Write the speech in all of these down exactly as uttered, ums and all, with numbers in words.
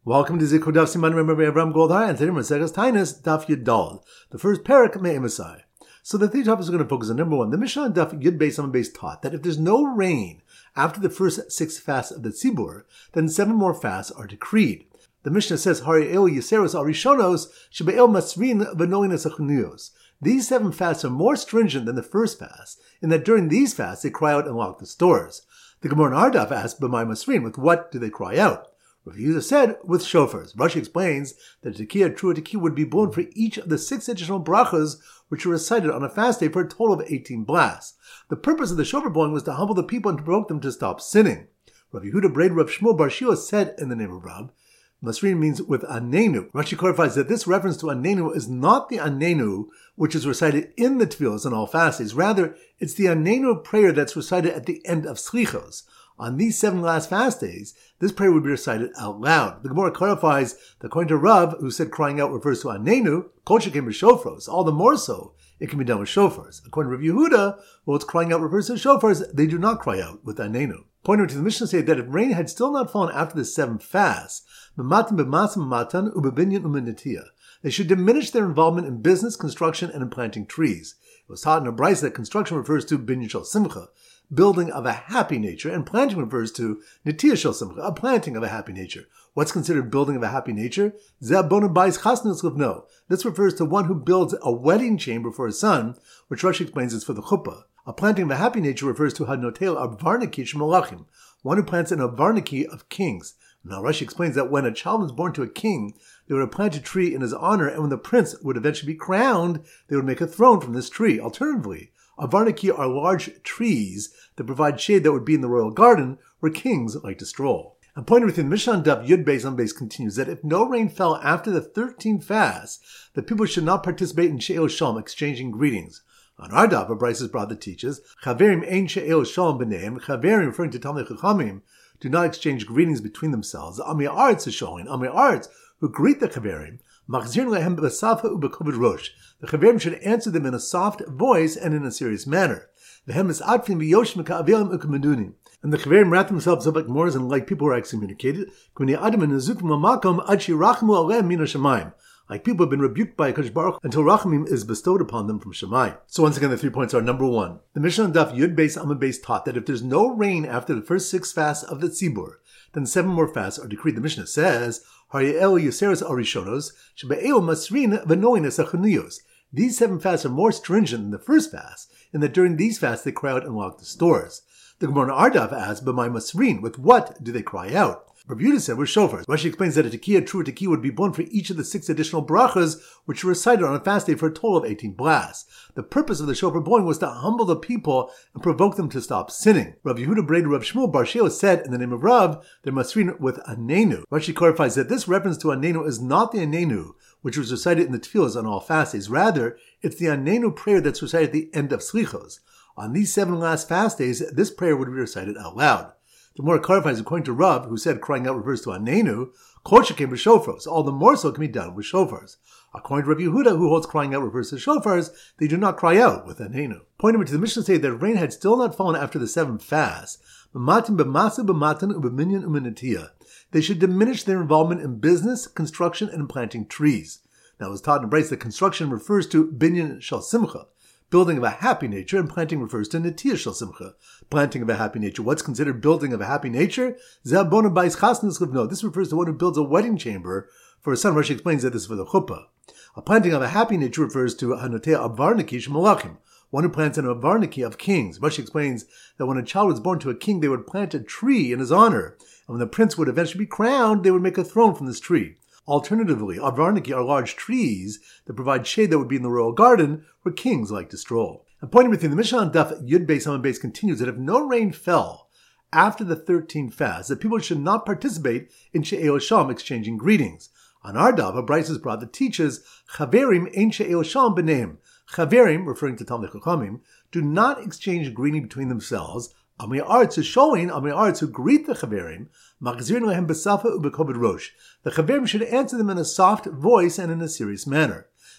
Welcome to Zikur Daf Siman Remember Avram Goldhar, and today we're Maseches Tainus Daf Yud Dal, the first parak Me'emasai. So the three topics we're going to focus on. Number one, the Mishnah on Daf Yud Beis Amud Beis taught that if there's no rain after the first six fasts of the Tzibur, then seven more fasts are decreed. The Mishnah says, Hari El Yiseros Al Rishonos Shebe'el Masrin V'Noinas Achuniyos. These seven fasts are more stringent than the first fast, in that during these fasts they cry out and lock the stores. The Gemara in our Daf asks, B'mai Masrin, with what do they cry out? Rav Yehuda said, with shofars. Rashi explains that a tekiah, true tekiah, would be blown for each of the six additional brachas which were recited on a fast day for a total of eighteen blasts. The purpose of the shofar blowing was to humble the people and to provoke them to stop sinning. Rav Yehuda braid Rav Shmuel Bar Shila said in the name of Rab, Masrin means with anenu. Rashi clarifies that this reference to anenu is not the anenu which is recited in the tefillos on all fast days. Rather, it's the anenu prayer that's recited at the end of slichos. On these seven last fast days, this prayer would be recited out loud. The Gemara clarifies that according to Rav, who said crying out refers to anenu, kol shekem b'shofros, all the more so it can be done with shofars. According to Rav Yehuda, well, it's crying out refers to shofars, they do not cry out with anenu. Pointing to the Mishnah say that if rain had still not fallen after the seventh fast, b'matan b'masam matan u'b'binyan u'minatiyah, they should diminish their involvement in business, construction, and in planting trees. It was taught in a brayso that construction refers to binyan shel simcha, building of a happy nature, and planting refers to netiyah shel simcha, a planting of a happy nature. What's considered building of a happy nature? Zeh bona bais chasnus livno. This refers to one who builds a wedding chamber for his son, which Rashi explains is for the chuppah. A planting of a happy nature refers to hanotel avarniki shmalachim, one who plants an avarniki of kings. Now Rashi explains that when a child was born to a king, they would plant a tree in his honor, and when the prince would eventually be crowned, they would make a throne from this tree. Alternatively, avarniki are large trees that provide shade that would be in the royal garden where kings like to stroll. And pointed within Mishnah Daf Yud Beis Amud Beis continues that if no rain fell after the thirteenth fast, the people should not participate in She'el Shalom, exchanging greetings. On our Daf, a Braisa's brother teaches, Chaverim ein She'el Shalom b'neim, Chaverim, referring to Talmidei Chachamim, do not exchange greetings between themselves. Ami Arts is showing, Ami Arts, who greet the Chaverim, Machzir lehem b'safa u'b'koved rosh. The Chaverim should answer them in a soft voice and in a serious manner. Vehem is atfim v'yoshim ka'avilim u'kamedunim. And the Chaverim wrap themselves up like Moors and like people who are excommunicated. K'v'nei adam and nezukim l'makom ad shirachmu aleim min hashamayim. Like people have been rebuked by HaKadosh Baruch until Rachamim is bestowed upon them from Shammai. So once again, the three points are: number one, the Mishnah Daf Yud Beis Amud Beis taught that if there's no rain after the first six fasts of the Tzibur, then seven more fasts are decreed. The Mishnah says, Hari El Yiseros Al Rishonos Shebe'el Masrin V'Noinas Achuniyos. These seven fasts are more stringent than the first fast, in that during these fasts they cry out and lock the stores. The Gemara in our Daf asks, B'mai Masrin, with what do they cry out? Rav Yehuda said with shofars. Rashi explains that a tekiah, true tekiah, would be blown for each of the six additional brachas which were recited on a fast day for a total of eighteen blasts. The purpose of the shofar blowing was to humble the people and provoke them to stop sinning. Rav Yehuda braid Rav Shmuel Bar Shila said in the name of Rav, they're masrin with anenu. Rashi clarifies that this reference to anenu is not the anenu which was recited in the tefillos on all fast days. Rather, it's the anenu prayer that's recited at the end of slichos. On these seven last fast days, this prayer would be recited out loud. The more clarifies, according to Rav, who said crying out refers to anenu, kol shekem b'shofros, all the more so can be done with shofars. According to Rav Yehuda, who holds crying out refers to shofars, they do not cry out with anenu. Pointing to the Mishnah say that if rain had still not fallen after the seventh fast, b'matin b'masu b'matan u'b'minyan u'minatiyah, they should diminish their involvement in business, construction, and in planting trees. Now, it was taught in brayso that construction refers to binyan shel simcha, building of a happy nature, and planting refers to netiyah shel simcha, planting of a happy nature. What's considered building of a happy nature? Zeh bona bais chasnus livno. This refers to one who builds a wedding chamber for his son. Rashi explains that this is for the chuppah. A planting of a happy nature refers to hanotea avarniki shmalachim, one who plants an avarniki of kings. Rashi explains that when a child was born to a king, they would plant a tree in his honor, and when the prince would eventually be crowned, they would make a throne from this tree. Alternatively, avarniki are large trees that provide shade that would be in the royal garden where kings like to stroll. And pointing within the Mishnah on Daf Yud Beis Amud Beis continues that if no rain fell after the thirteenth fast, that people should not participate in She'el Shalom, exchanging greetings. On our Daf, a Braisa's brought that teaches Chaverim ein She'el Shalom b'neim. Chaverim, referring to Talmidei Chachamim, do not exchange greeting between themselves. Ami Arts is showing Ami Arts who greet the Chaverim, Machzir lehem b'safa u'b'koved rosh. The Chaverim should answer them in a soft voice and in a serious manner.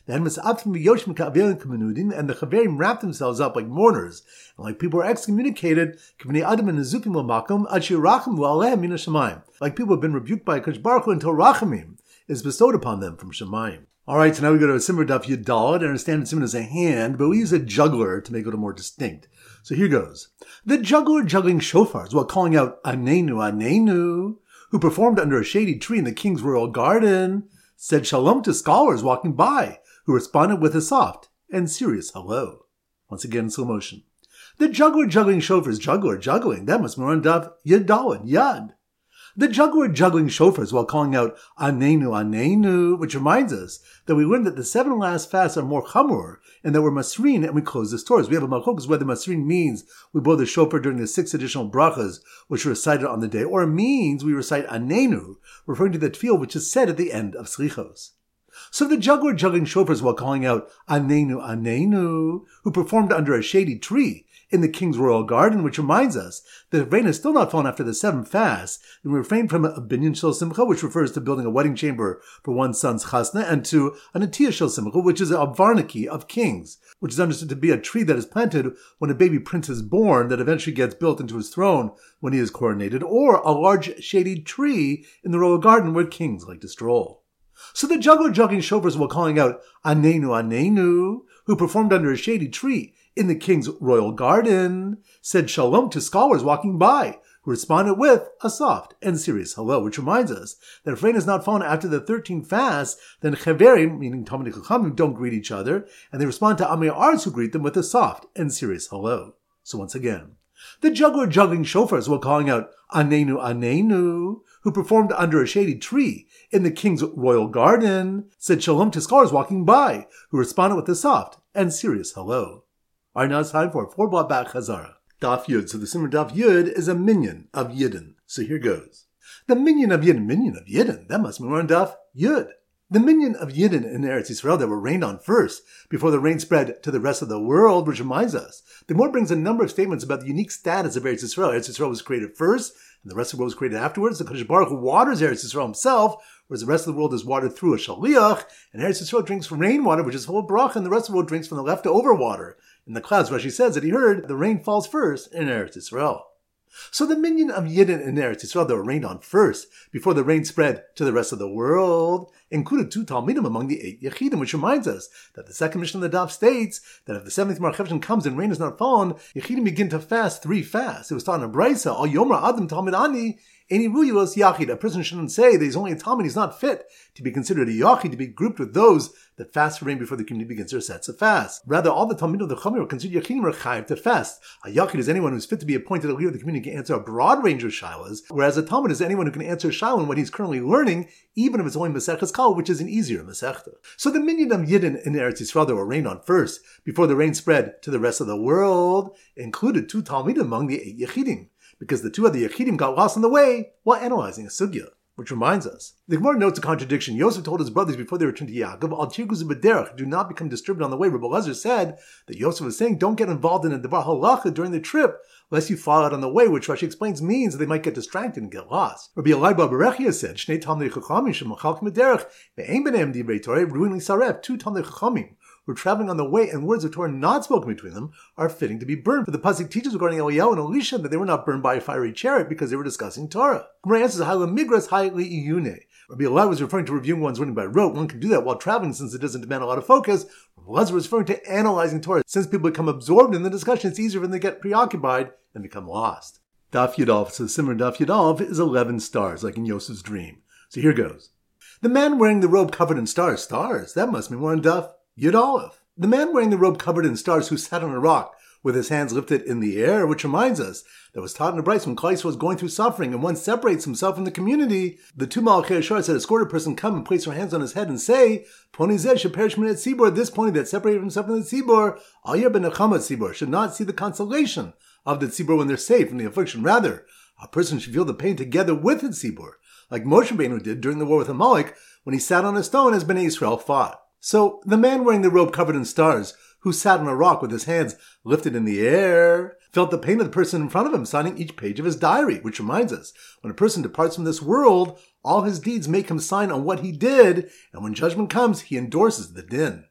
Then Mis'atim v'yoshim ka'avelim k'menudin, and the Chaverim wrapped themselves up like mourners, and like people were excommunicated, k'vnei adam and nezukim l'makom, ad shirachim v'alehem min hashamayim, like people have been rebuked by Kadosh Baruch Hu until rachamim is bestowed upon them from Shemayim. All right, so now we go to a Simmer Daf Yud Daled. I understand it's as a hand, but we use a juggler to make it a little more distinct. So here goes. The juggler juggling shofars while calling out Anenu, Anenu, who performed under a shady tree in the king's royal garden, said shalom to scholars walking by, who responded with a soft and serious hello. Once again in slow motion. The juggler juggling shofars, juggler juggling, that must be on Daf Yud Daled, Yad. The juggler juggling shofars while calling out Anenu, Anenu, which reminds us that we learned that the seven last fasts are more chamur, and that we're masrin and we close the stores. We have a malchokas whether masrin means we blow the shofar during the six additional brachas which are recited on the day, or it means we recite Anenu, referring to the tefillah which is said at the end of slichos. So the juggler juggling shofars while calling out Anenu, Anenu, who performed under a shady tree in the king's royal garden, which reminds us that if rain has still not fallen after the seven fasts, then we refrain from a binyan shel simcha, which refers to building a wedding chamber for one's son's chasna, and to a natiyah shel simcha, which is a varniki of kings, which is understood to be a tree that is planted when a baby prince is born that eventually gets built into his throne when he is coronated, or a large shaded tree in the royal garden where kings like to stroll. So the juggler juggling shofars while calling out Anenu, Anenu, who performed under a shady tree in the king's royal garden, said shalom to scholars walking by, who responded with a soft and serious hello, which reminds us that if rain has not fallen after the thirteenth fast, then chaverim, meaning Talmidei Chachamim, don't greet each other, and they respond to Amei Arz, who greet them with a soft and serious hello. So once again, the juggler juggling shofars while calling out Anenu, Anenu, who performed under a shady tree in the king's royal garden, said shalom to scholars walking by, who responded with a soft and serious hello. All right, now it's time for a four block back Chazara. Daf Yud. So the Simmer Daf Yud is a minyan of Yidden. So here goes. The minyan of Yidden, minyan of Yidden, that must be more on Daf Yud. The minyan of Yidden in Eretz Yisrael that were rained on first, before the rain spread to the rest of the world, which reminds us. The Gemara brings a number of statements about the unique status of Eretz Yisrael. Eretz Yisrael was created first, and the rest of the world was created afterwards. The Kadosh Baruch Hu waters Eretz Yisrael himself, whereas the rest of the world is watered through a shaliach, and Eretz Yisrael drinks from rainwater, which is full of bracha, and the rest of the world drinks from the leftover water. In the clouds, Rashi says that he heard the rain falls first in Eretz Yisrael. So the minyan of Yidden in Eretz Yisrael that were rained on first, before the rain spread to the rest of the world, included two Talmidim among the eight Yechidim, which reminds us that the second mission of the Daf states that if the seventh Mar Cheshvan comes and rain has not fallen, Yechidim begin to fast three fasts. It was taught in a Brisa, Al Yomra Adam Talmid Ani, Any Ruyos Yachid. A person shouldn't say that he's only a Talmid, he's not fit to be considered a Yachid, to be grouped with those that fast for rain before the community begins their sets of fast. Rather, all the Talmid of the Chomer are considered Yachidim or Chayiv to fast. A Yachid is anyone who is fit to be appointed a leader of the community, can answer a broad range of shilas, whereas a Talmid is anyone who can answer shilah in what he's currently learning, even if it's only Maseches Kal, which is an easier Masechta. So the minyan of Yidden in Eretz Yisrael that were rained on first, before the rain spread to the rest of the world, included two Talmidim among the eight Yechidim, because the two other Yechidim got lost on the way while analyzing a sugya. Which reminds us, the Gemara notes a contradiction. Yosef told his brothers before they returned to Yaakov, Al tirguzu b'derech, do not become disturbed on the way. Rabbi Elazar said that Yosef was saying, don't get involved in a devar halacha during the trip, lest you fall out on the way, which Rashi explains means that they might get distracted and get lost. Rabbi Elai bar Berechia said, Shnei talmidei chachamim shemachalkim b'derech, ve'ein b'neim divrei Torah, ruin saref, two talmidei chachamim who are traveling on the way and words of Torah not spoken between them are fitting to be burned. For the pasuk teaches regarding Eliyahu and Elisha that they were not burned by a fiery chariot because they were discussing Torah. Gemara answers, Ha'la migras ha'li iyune. Rabbi Elai was referring to reviewing one's learning by rote. One can do that while traveling since it doesn't demand a lot of focus. Rabbi Elazar was referring to analyzing Torah. Since people become absorbed in the discussion, it's easier when they get preoccupied and become lost. Daf Yudalf, so the Simmer Daf Yudalf is eleven stars, like in Yosef's dream. So here goes. The man wearing the robe covered in stars. Stars? That must be more in Daf Yudalf. The man wearing the robe covered in stars who sat on a rock with his hands lifted in the air, which reminds us that was taught in the Bryce when Klal Yisrael was going through suffering and one separates himself from the community. The two Malachei Ashar said, escort a person come and place their hands on his head and say, Poni zeh sheperish min tzibor, this pony that separated himself from the tzibor, al yer ben nechama tzibor, should not see the consolation of the tzibor when they're saved from the affliction. Rather, a person should feel the pain together with the tzibor, like Moshe Rabbeinu did during the war with Amalek when he sat on a stone as Bnei Yisrael fought. So, the man wearing the robe covered in stars, who sat on a rock with his hands lifted in the air, felt the pain of the person in front of him signing each page of his diary, which reminds us, when a person departs from this world, all his deeds make him sign on what he did, and when judgment comes, he endorses the din.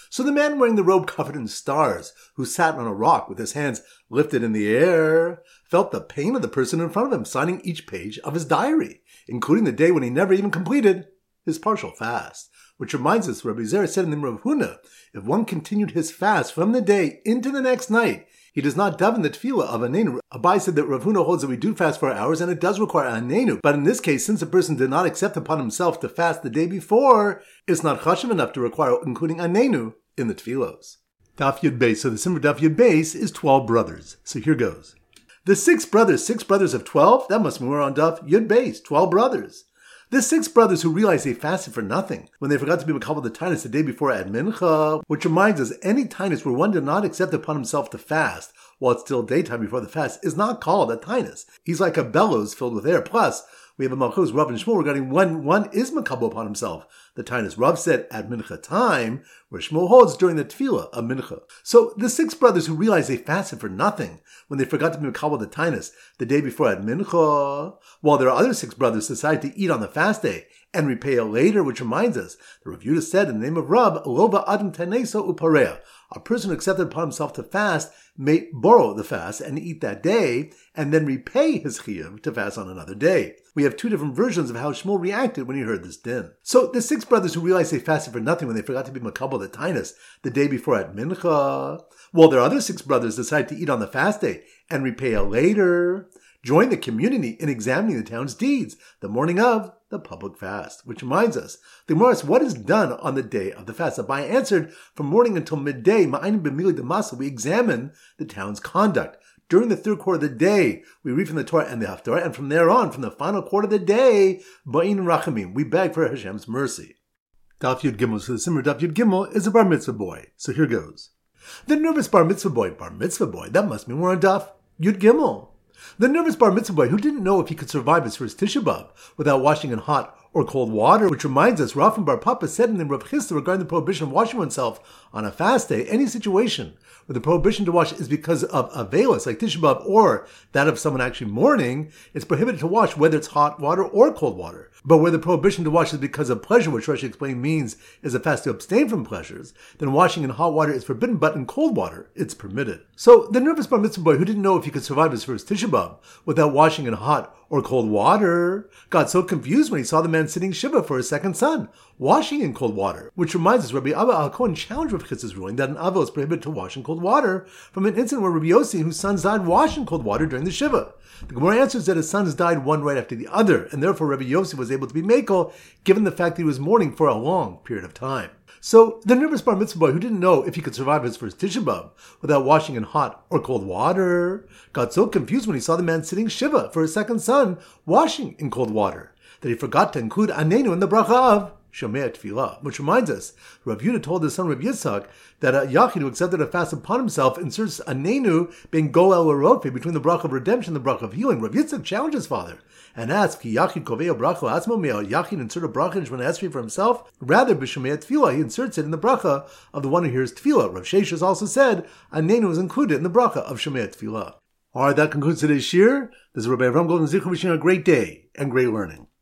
So the man wearing the robe covered in stars, who sat on a rock with his hands lifted in the air, felt the pain of the person in front of him signing each page of his diary, including the day when he never even completed his partial fast. Which reminds us, Rabbi Zera said in the Rav Huna, if one continued his fast from the day into the next night, he does not daven the tefillah of Anenu. Abai said that Rav Huna holds that we do fast for hours, and it does require Anenu. But in this case, since a person did not accept upon himself to fast the day before, it's not chashuv enough to require including Anenu in the tefillos. Daf Yud Beis. So the Simmer Daf Yud Beis is twelve brothers. So here goes. The six brothers, six brothers of twelve, that must mean we're on Daf Yud Beis, twelve brothers. The six brothers who realized they fasted for nothing when they forgot to be makabel the tainus the day before at mincha, which reminds us any tainus where one did not accept upon himself to fast while it's still daytime before the fast is not called a tainus. He's like a bellows filled with air. Plus, we have a malchus Rav and Shmuel regarding when one is makabel upon himself the tainus. Rav said at mincha time, where Shmuel holds during the tefillah of mincha. So the six brothers who realized they fasted for nothing when they forgot to be makabel the tainus the day before at mincha, while their other six brothers decided to eat on the fast day and repay it later, which reminds us, the Rav Yehuda said in the name of Rab, Lova Adam Taneso Upareya. A person who accepted upon himself to fast may borrow the fast and eat that day, and then repay his chiyuv to fast on another day. We have two different versions of how Shmuel reacted when he heard this din. So the six brothers who realized they fasted for nothing when they forgot to be makabel the tainus the day before at mincha, while their other six brothers decided to eat on the fast day and repay it later, join the community in examining the town's deeds the morning of the public fast. Which reminds us, the Gemara asks, what is done on the day of the fast? Abai answered, from morning until midday, ma'ayin b'mili d'masa, we examine the town's conduct. During the third quarter of the day, we read from the Torah and the Haftarah, and from there on, from the final quarter of the day, ba'in rachamim, we beg for Hashem's mercy. Daf Yud Gimel. So the Simmer Daf Yud Gimel is a bar mitzvah boy. So here goes. The nervous bar mitzvah boy, bar mitzvah boy, that must mean we're on Daf Yud Gimel. The nervous bar mitzvah boy who didn't know if he could survive his first Tisha B'Av without washing in hot or cold water, which reminds us, Rav and Bar Papa said in the Rav Chisda regarding the prohibition of washing oneself on a fast day, any situation where the prohibition to wash is because of avelis, like Tisha B'Av, or that of someone actually mourning, it's prohibited to wash whether it's hot water or cold water. But where the prohibition to wash is because of pleasure, which Rashi explained means is a fast to abstain from pleasures, then washing in hot water is forbidden, but in cold water, it's permitted. So the nervous bar mitzvah boy who didn't know if he could survive his first Tisha B'Av without washing in hot or cold water got so confused when he saw the man sitting shiva for his second son, washing in cold water. Which reminds us, Rabbi Abba al-Kohen challenged Rav Chisda's ruling that an avo is prohibited to wash in cold water from an incident where Rabbi Yossi, whose sons died, washed in cold water during the shiva. The Gemara answers that his sons died one right after the other, and therefore Rabbi Yossi was able to be mekel, given the fact that he was mourning for a long period of time. So the nervous bar mitzvah boy who didn't know if he could survive his first Tisha B'Av without washing in hot or cold water got so confused when he saw the man sitting shiva for his second son washing in cold water that he forgot to include anenu in the bracha of Shomei Tefillah. Which reminds us, Rav Yehuda told his son Rav Yitzchak that a yachid who accepted a fast upon himself inserts anenu being goel urofe between the bracha of redemption and the bracha of healing. Rav Yitzchak challenged his father and asked, "Ki yachid koveo bracha atzmo, may a yachid insert a bracha in Shemona Esrei for himself? Rather, b'Shomei Tefillah, he inserts it in the bracha of the one who hears Tefillah." Rav Sheish has also said anenu is included in the bracha of Shomei Tefillah. All right, that concludes today's shir. This is Rabbi Avram Golden Zichur wishing you a great day and great learning.